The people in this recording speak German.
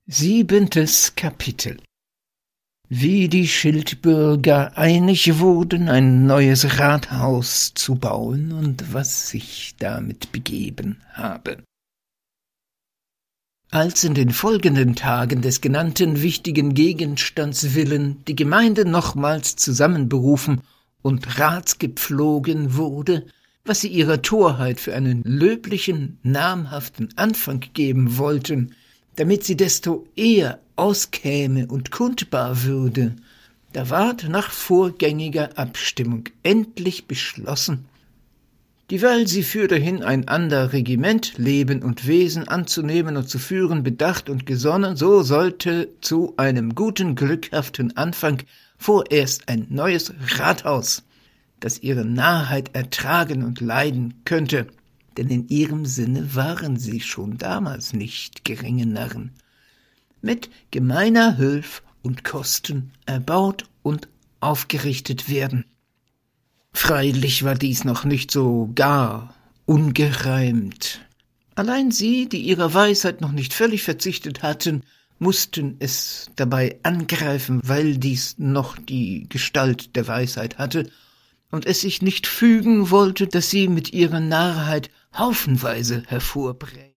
7. Kapitel. Wie die Schildbürger einig wurden, ein neues Rathaus zu bauen und was sich damit begeben habe. Als in den folgenden Tagen des genannten wichtigen Gegenstands willen die Gemeinde nochmals zusammenberufen und ratsgepflogen wurde, was sie ihrer Torheit für einen löblichen, namhaften Anfang geben wollten, damit sie desto eher auskäme und kundbar würde, da ward nach vorgängiger Abstimmung endlich beschlossen, dieweil sie fürderhin ein ander Regiment, Leben und Wesen anzunehmen und zu führen bedacht und gesonnen, so sollte zu einem guten, glückhaften Anfang vorerst ein neues Rathaus, das ihre Narrheit ertragen und leiden könnte, denn in ihrem Sinne waren sie schon damals nicht geringe Narren, mit gemeiner Hülf und Kosten erbaut und aufgerichtet werden. Freilich war dies noch nicht so gar ungereimt. Allein sie, die ihrer Weisheit noch nicht völlig verzichtet hatten, mussten es dabei angreifen, weil dies noch die Gestalt der Weisheit hatte und es sich nicht fügen wollte, dass sie mit ihrer Narrheit haufenweise hervorbrächte.